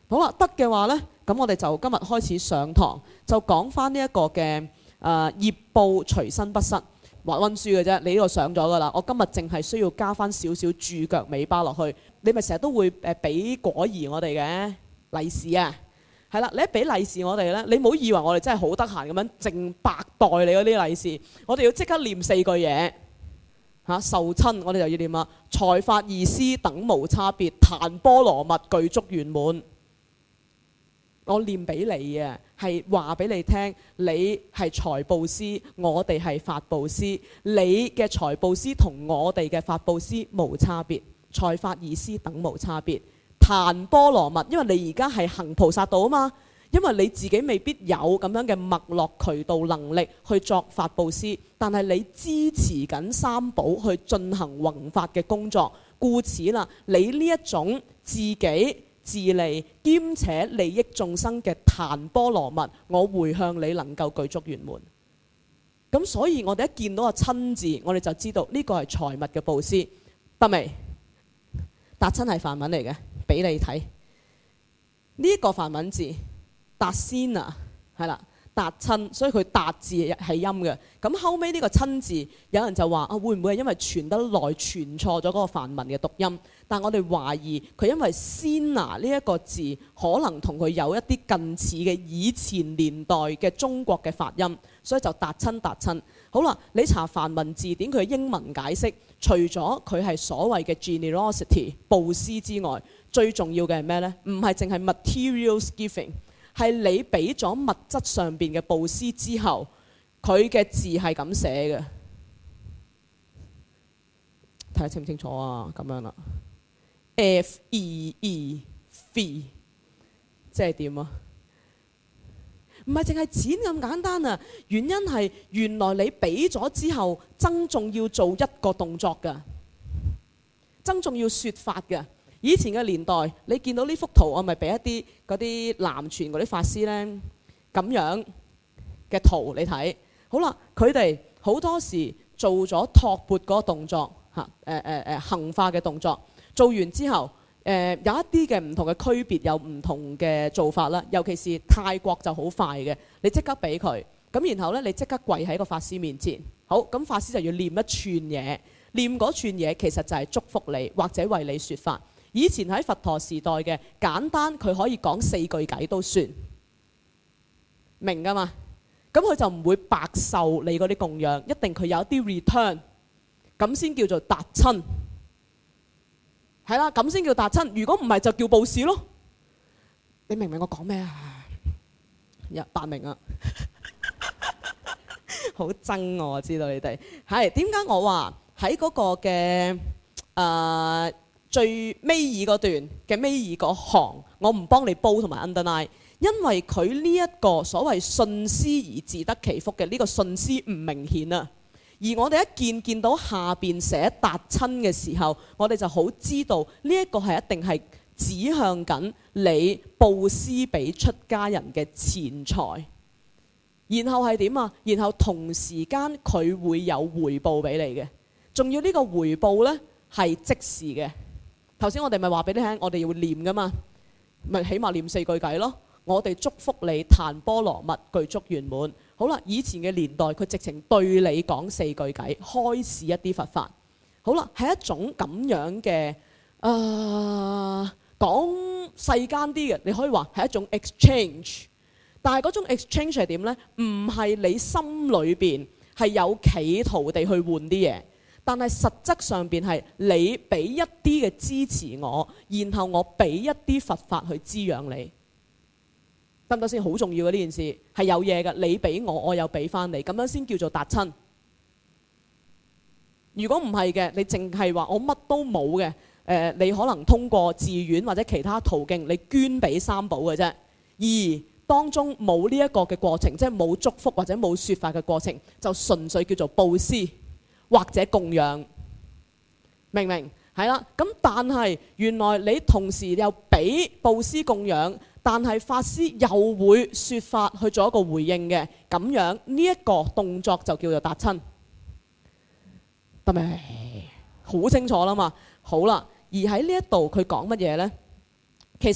好啦，得嘅話呢，咁我哋就今日開始上堂，就講翻呢一個嘅業報隨身不失，溫書嘅啫。你呢個上咗噶啦，我今日淨係需要加翻少少注腳尾巴落去。你咪成日都會俾果兒我哋嘅利是啊，係啦，你一俾利是我哋呢，你唔好以為我哋真係好得閒咁樣淨白袋你嗰啲利是，我哋要即刻念4句嘢。受親我哋就要念啦，財法意思等無差別，檀波羅蜜具足圓滿。我念俾你嘅係話俾你聽，你係財布施，我哋係法布施，你嘅財布施同我哋嘅法布施無差別，財法意思等無差別。檀波羅蜜，因為你而家係行菩薩道啊嘛。因為你自己未必有咁樣嘅脈絡渠道能力去作法布施，但係你支持緊三寶去進行弘法嘅工作，故此啦，你呢一種自己自利兼且利益眾生嘅檀波羅蜜，我回向你能夠具足圓滿。咁所以我哋一見到個親字，我哋就知道呢個係財物嘅布施，得未？達親係梵文嚟嘅，俾你睇呢一個梵文字。達先啊，係啦，達親，所以佢達字係音嘅。咁後尾呢個親字，有人就話會唔會係因為傳得耐傳錯咗嗰個梵文嘅讀音？但我哋懷疑佢因為先拿呢一個字，可能同佢有一啲近似嘅以前年代嘅中國嘅發音，所以就達親達親。好啦，你查梵文字典佢嘅英文解釋，除咗佢係所謂嘅 generosity 布施之外，最重要嘅係咩呢？唔係淨係 materials giving。係你俾咗物質上邊嘅布施之後，佢嘅字係咁寫嘅，睇下清唔清楚啊？咁樣啦 ，FEE fee 即係點啊？唔係淨係錢咁簡單啊！原因係原來你俾咗之後，僧眾要做一個動作㗎，僧眾要説法㗎。以前嘅年代，你見到呢幅圖，我咪俾一啲嗰啲南傳嗰啲法師呢咁樣嘅圖你睇。好啦，佢哋好多時做咗托缽嗰個動作，行化嘅動作，做完之後，有一啲嘅唔同嘅區別，有唔同嘅做法啦。尤其是泰國就好快嘅，你即刻俾佢，咁然後呢，你即刻跪喺個法師面前。好，咁法師就要念一串嘢，念嗰串嘢其實就係祝福你或者為你説法。以前喺佛陀時代嘅簡單，佢可以講4句偈都算明㗎嘛。咁佢就唔會白受你嗰啲供養，一定佢有一啲 return， 咁先叫做達親。係啦，咁先叫達親。如果唔係就叫布施咯。你明唔明我講咩啊？白明啊，好憎我知道你哋係點解我話喺嗰個嘅最尾二嗰段嘅尾二嗰行，我唔幫你煲同埋 underline， 因為佢呢一個所謂信施而自得其福嘅呢個信施唔明顯啊。而我哋一見到下邊寫達親嘅時候，我哋就好知道呢一個係一定係指向緊你布施俾出家人嘅錢財。然後係點啊？然後同時間佢會有回報俾你嘅，仲要呢個回報呢係即時嘅。頭先我哋咪話俾你聽，我哋要念噶嘛，咪起碼念4句偈咯。我哋祝福你檀波羅蜜具足圓滿。好啦，以前嘅年代佢直情對你講4句偈，開示一啲佛法。好啦，係一種咁樣嘅講世間啲嘅，你可以話係一種 exchange。但係嗰種 exchange 係點呢？唔係你心裏邊係有企圖地去換啲嘢。但係實質上邊係你俾一啲嘅支持我，然後我俾一啲佛法去滋養你，得唔得先？好重要嘅呢件事係有嘢嘅，你俾我，我又俾翻你，咁樣先叫做達親。如果唔係嘅，你淨係話我乜都冇嘅，你可能通過寺院或者其他途徑，你捐俾三寶嘅啫，而當中冇呢一個嘅過程，即係冇祝福或者冇説法嘅過程，就純粹叫做布施。或者供養，明唔明？係啦，咁但係原來你同時又俾布施供養，但係法師又會説法去做一個回應嘅，咁樣呢一個動作就叫做達親，得未？好清楚啦嘛。好啦，而喺呢一度佢講乜嘢呢？其實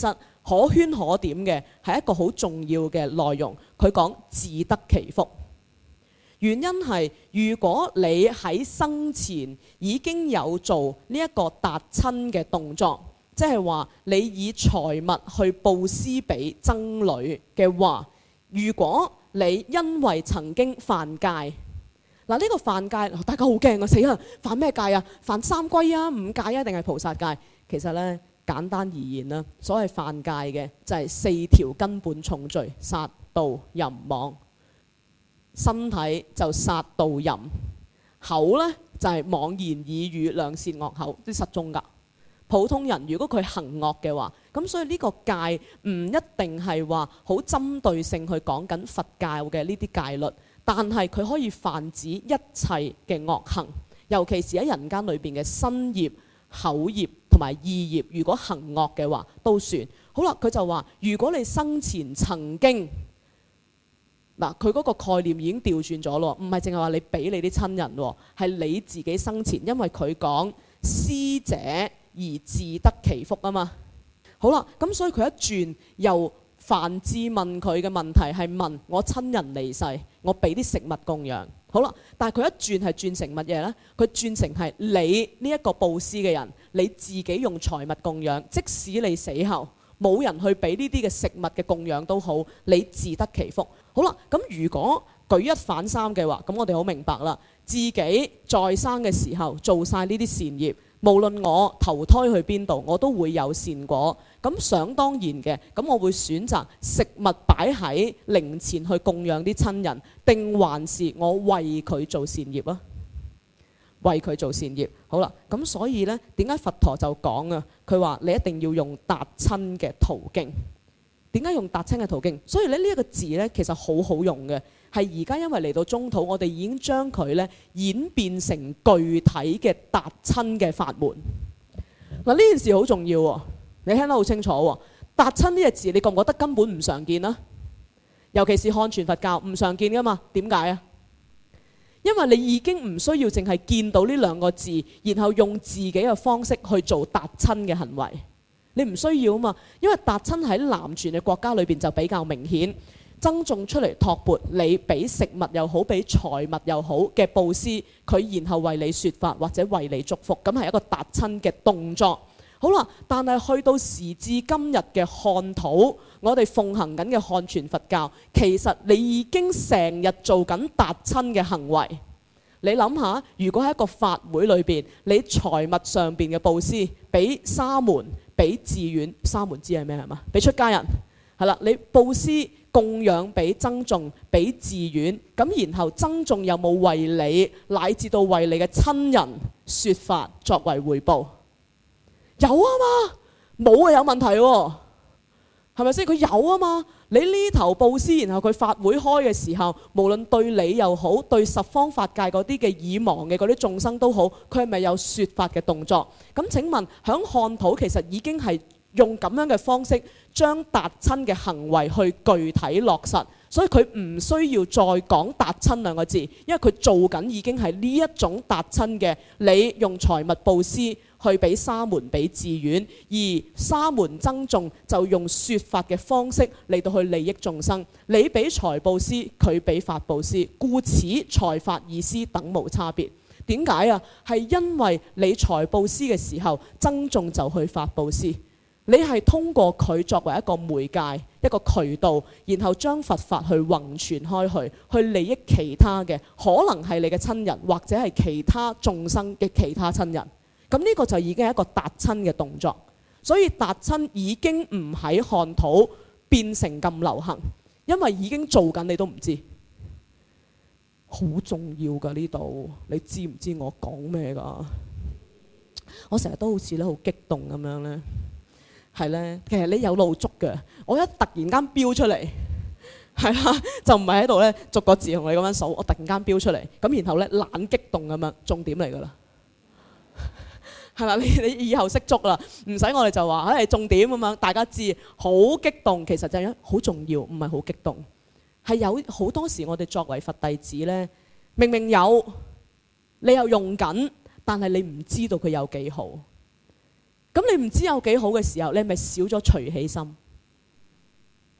可圈可點嘅，係一個好重要嘅內容。佢講自得其福，原因係如果你喺生前已經有做呢一個達親嘅動作，即係話你以財物去布施俾僧侶嘅話，如果你因為曾經犯戒，嗱，呢個犯戒大家好驚啊！死啦，犯咩戒啊？犯三歸啊、五戒啊，定係菩薩戒？其實呢，簡單而言啦，所謂犯戒嘅就係4條根本重罪：殺盜淫妄。身體就殺盜淫，口呢就係妄言耳語良善惡口，啲實中㗎。普通人如果佢行惡嘅話，咁所以呢個戒唔一定係話好針對性去講緊佛教嘅呢啲戒律，但係佢可以泛指一切嘅惡行，尤其是喺人間裏邊嘅身業、口業同埋意業，如果行惡嘅話都算。好啦，佢就話如果你生前曾經，嗱，佢嗰個概念已經調轉咗咯，唔係淨係話你俾你啲親人喎，係你自己生前，因為佢講施者而自得其福啊嘛。好啦，咁所以佢一轉由梵志問佢嘅問題係問我親人離世，我俾啲食物供養。好啦，但係佢一轉係轉成乜嘢呢？佢轉成係你呢一個布施嘅人，你自己用財物供養，即使你死後冇人去俾呢啲嘅食物嘅供養都好，你自得其福。好啦，咁如果舉一反三嘅話，咁我哋好明白啦。自己在生嘅時候做晒呢啲善業，無論我投胎去邊度，我都會有善果。咁想當然嘅，咁我會選擇食物擺喺靈前去供養啲親人，定還是我為佢做善業啊？為佢做善業。好啦，咁所以呢，點解佛陀就講啊？佢話你一定要用達親嘅途徑。點解用達親嘅途徑？所以咧呢一個字呢，其實好好用嘅，係而家因為嚟到中土，我哋已經將佢呢演變成具體嘅達親嘅法門。嗱，呢件事好重要喎，你聽得好清楚喎。達親呢個字，你覺唔覺得根本唔常見啊？尤其是漢傳佛教唔常見噶嘛？點解啊？因為你已經唔需要淨係見到呢兩個字，然後用自己嘅方式去做達親嘅行為。你唔需要啊嘛，因為達親喺南傳嘅國家裏邊就比較明顯，僧眾出嚟托缽，你俾食物又好，俾財物又好嘅布施，佢然後為你説法或者為你祝福，咁係一個達親嘅動作。好啦，但係去到時至今日嘅漢土，我哋奉行緊嘅漢傳佛教，其實你已經成日做緊達親嘅行為。你諗下，如果喺一個法會裏邊，你財物上邊嘅布施，俾沙門、俾寺院，沙門知係咩係嘛？俾出家人係啦，你布施供養俾僧眾、俾寺院，咁然後僧眾有冇為你乃至到為你嘅親人説法作為回報？有啊嘛，冇啊有問題喎，係咪先？佢有啊嘛，你呢頭布施，然後佢法會開嘅時候，無論對你又好，對十方法界嗰啲嘅已亡嘅嗰啲眾生都好，佢係咪有説法嘅動作？咁請問，響漢土其實已經係用咁樣嘅方式將達親嘅行為去具體落實，所以佢唔需要再講達親兩個字，因為佢做緊已經係呢一種達親嘅，你用財物布施去俾沙門俾寺院，而沙門僧眾就用説法嘅方式嚟到去利益眾生。你俾財布施，佢俾法布施，故此財法二施等無差別。點解啊？係因為你財布施嘅時候，僧眾就去法布施。你係通過佢作為一個媒介、一個渠道，然後將佛法去弘傳開去，去利益其他嘅，可能係你嘅親人，或者係其他眾生嘅其他親人。咁呢個就已經係一個達親嘅動作，所以達親已經唔喺漢土變成咁流行，因為已經做緊你都唔知，好重要㗎呢度，你知唔知我講咩㗎？我成日都好似咧好激動咁樣咧，係咧，其實你有路捉嘅，我一突然間飆出嚟，係啦，就唔係喺度咧逐個字同你咁樣數，我突然間飆出嚟，咁然後咧懶激動咁樣，重點嚟㗎啦。係啦，你以後識捉啦，唔使我哋就話誒重點咁樣，大家知好激動，其實就係好重要，唔係好激動。係有好多時我哋作為佛弟子呢，明明有，你又用緊，但係你唔知道佢有幾好。咁你唔知有幾好嘅時候，你咪少咗隨喜心。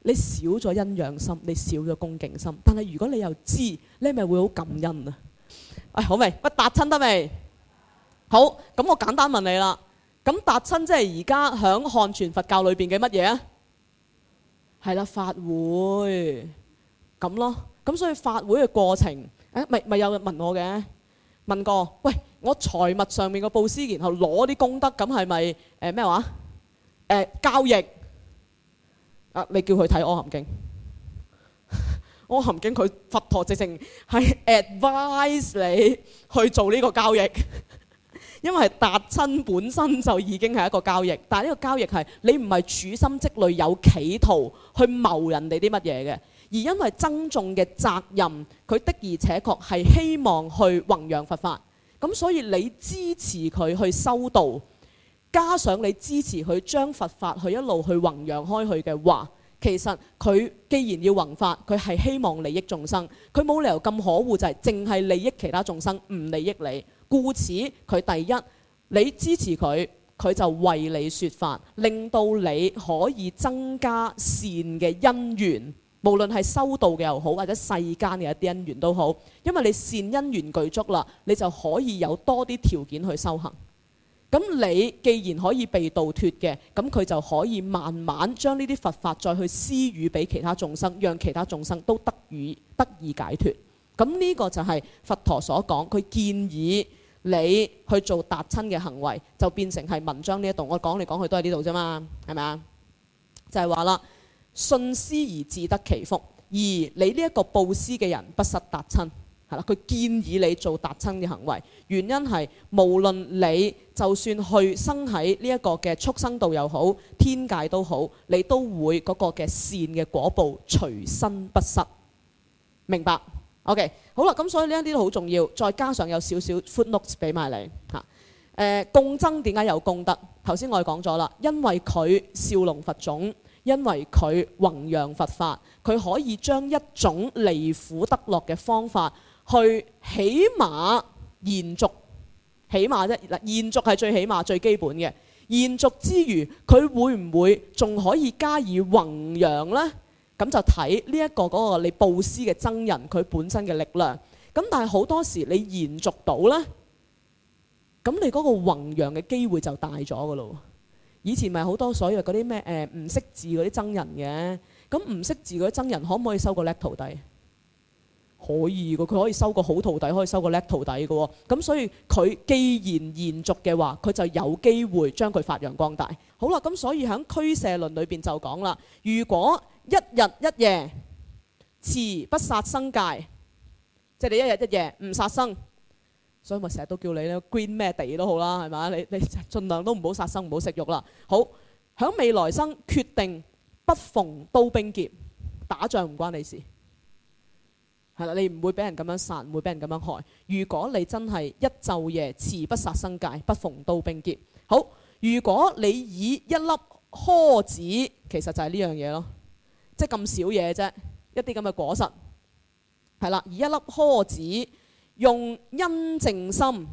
你少咗欣賞心，你少咗恭敬心。但係如果你又知，你係咪會好感恩啊？好未？喂，達親得未？好，咁我簡單問你啦。咁達親即係而家響漢傳佛教裏邊嘅乜嘢啊？係啦，法會咁咯。咁所以法會嘅過程，咪有人問我嘅，問過，喂，我財物上面嘅布施，然後攞啲功德，咁係咪咩話？交易你叫佢睇《阿含經》，《阿含經》佢佛陀直情係 advise 你去做呢個交易。因為達親本身就已經係一個交易，但係呢個交易係你唔係處心積慮有企圖去謀人哋啲乜嘢嘅，而因為僧眾嘅責任，佢的而且確係希望去弘揚佛法，咁所以你支持佢去修道，加上你支持佢將佛法去一路去弘揚開去嘅話，其實佢既然要弘法，佢係希望利益眾生，佢冇理由咁可惡就係淨係利益其他眾生，唔利益你。故此佢第一，你支持佢，佢就為你說法，令到你可以增加善嘅因緣，無論係修道嘅又好，或者世間嘅一啲因緣都好，因為你善因緣具足啦，你就可以有多啲條件去修行。咁你既然可以被度脫嘅，咁佢就可以慢慢將呢啲佛法再去施予俾其他眾生，讓其他眾生都得以解脫。咁呢個就係佛陀所講，佢建議你去做達親嘅行為，就變成係文章呢一度。我講嚟講去都係呢度啫嘛，係咪啊？就係話啦，信施而自得其福，而你呢一個布施嘅人不失達親，係啦。佢建議你做達親嘅行為，原因係無論你就算去生喺呢一個嘅畜生道又好，天界都好，你都會嗰個嘅善嘅果報隨身不失，明白？OK， 好啦，咁所以呢一啲都好重要，再加上有少少 footnotes 俾埋你嚇。共僧點解有功德？頭先我哋講咗啦，因為佢少龍佛種，因為佢弘揚佛法，佢可以將一種離苦得樂嘅方法去起碼延續，起碼啫嗱，延續係最起碼最基本嘅。延續之餘，佢會唔會仲可以加以弘揚呢？咁就睇呢一個嗰個你布施嘅僧人佢本身嘅力量。咁但係好多時你延續到呢，咁你嗰個弘揚嘅機會就大咗噶咯。以前咪好多所謂嗰啲咩唔識字嗰啲僧人嘅，咁唔識字嗰啲僧人可唔可以收個叻徒弟？可以㗎，佢可以收個好徒弟，可以收個叻徒弟嘅喎。咁所以佢既然延續嘅話，佢就有機會將佢發揚光大。好啦，咁所以喺俱舍論裏邊就講啦，如果一日一夜持不殺生戒，即係你一日一夜唔殺生，所以我成日都叫你咧 green 咩地都好啦，係咪？你盡量都唔好殺生，唔好食肉啦。好，喺未來生決定不逢刀兵劫，打仗唔關你事，係啦，你唔會俾人咁樣殺，唔會俾人咁樣害。如果你真係一晝夜持不殺生戒，不逢刀兵劫。好，如果你以一粒訶子，其實就係呢樣嘢咯。即係咁少嘢啫，一啲咁嘅果實，係啦，以一粒訶子用殷淨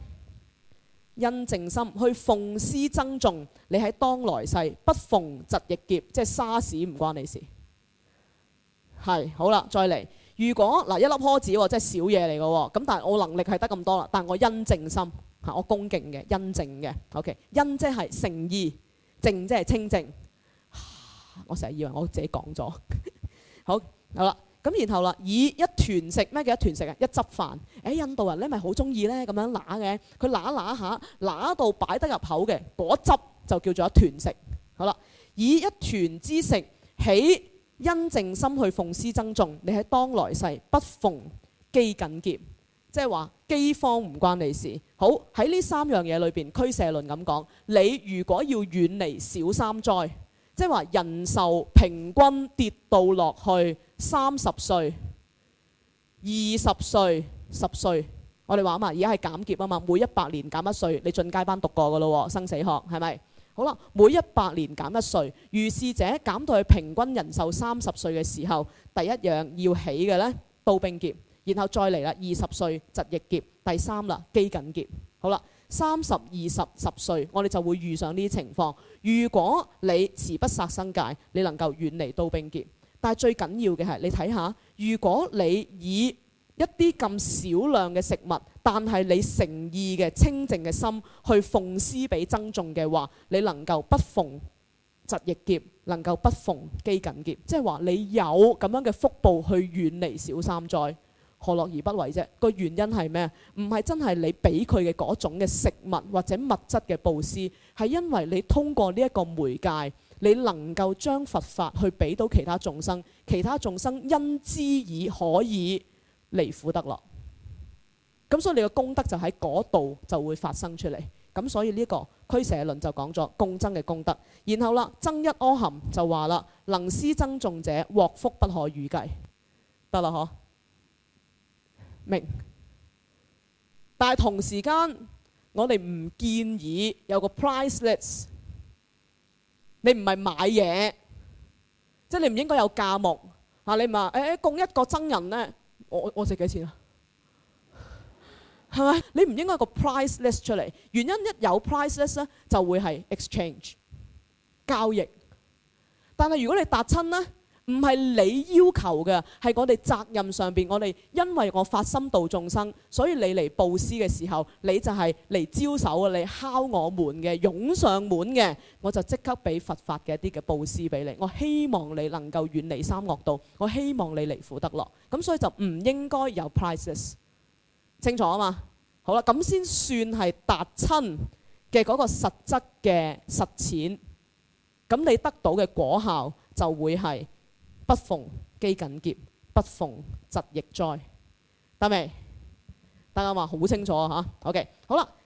心去奉施僧眾，你喺當來世不逢疾疫劫，即係沙士唔關你事。係，好啦，再嚟。如果嗱一粒訶子即係少嘢嚟嘅喎，咁但係我能力係得咁多啦，但係我殷淨心嚇，我恭敬嘅殷淨嘅 ，OK， 殷即係誠意，淨即係清淨。我成日以為我自己講咗，好啦，咁然後啦，以一團食，咩叫一團食啊？一汁飯，印度人咧咪好中意咧咁樣揦嘅，佢揦下，揦到擺得入口嘅嗰汁就叫做一團食。好啦，以一團之食起殷淨心去奉施僧眾，你喺當來世不逢饑饉劫，即係話饑荒唔關你事。好，喺呢三樣嘢裏邊，俱舍論咁講，你如果要遠離小三災。即係話人壽平均跌到落去30歲、20歲、10歲，我哋話嘛，而家係減劫啊嘛，每100年減1歲，你進階班讀過噶咯，生死學係咪？好啦，每100年減1歲，如是者減到去平均人壽30歲嘅時候，第一樣要起嘅呢，刀兵劫，然後再嚟啦20歲疾疫劫，第三啦饑饉劫。好啦。30、20、10歲，我哋就會遇上呢啲情況。如果你持不殺生戒，你能夠遠離刀兵劫。 但係最緊要嘅係你睇下，如果你以一啲咁少量嘅食物，但係你誠意嘅清淨嘅心去奉施俾僧眾嘅話，你能夠不逢疾疫劫，能夠不逢饑饉劫，即係話你有咁樣嘅福報去遠離小三災，何樂而不為啫？個原因係咩？唔係真係你俾佢嘅嗰種嘅食物或者物質嘅布施，係因為你通過呢一個媒介，你能夠將佛法去俾到其他眾生，其他眾生因之而可以離苦得樂。咁所以你嘅功德就喺嗰度就會發生出嚟。咁所以呢個俱舍論就講咗共增嘅功德。然後啦，增一阿含就話啦，能施僧眾者獲福不可預計。得啦嗬，明。但係同時間我哋唔建議有個 price list。你唔係買嘢，即係你唔應該有價目嚇。你話供一個僧人呢，我值幾錢啊？係咪？你唔應該有個 price list 出嚟。原因一有 price list 咧，就會係 exchange 交易。但係如果你達親呢，唔係你要求嘅，係我哋責任上邊。我哋因為我發心度眾生，所以你嚟布施嘅時候，你就係嚟招手嘅，你敲我門嘅，湧上門嘅，我就即刻俾佛法嘅一啲嘅布施俾你。我希望你能夠遠離三惡道，我希望你離苦得樂。咁所以就唔應該有 prices。清楚啊嘛？好啦，咁先算係達親嘅嗰個實質嘅實踐。咁你得到嘅果效就會係不逢饑饉劫，不逢疾疫災，得未？大家話好清楚啊嚇。OK，好啦。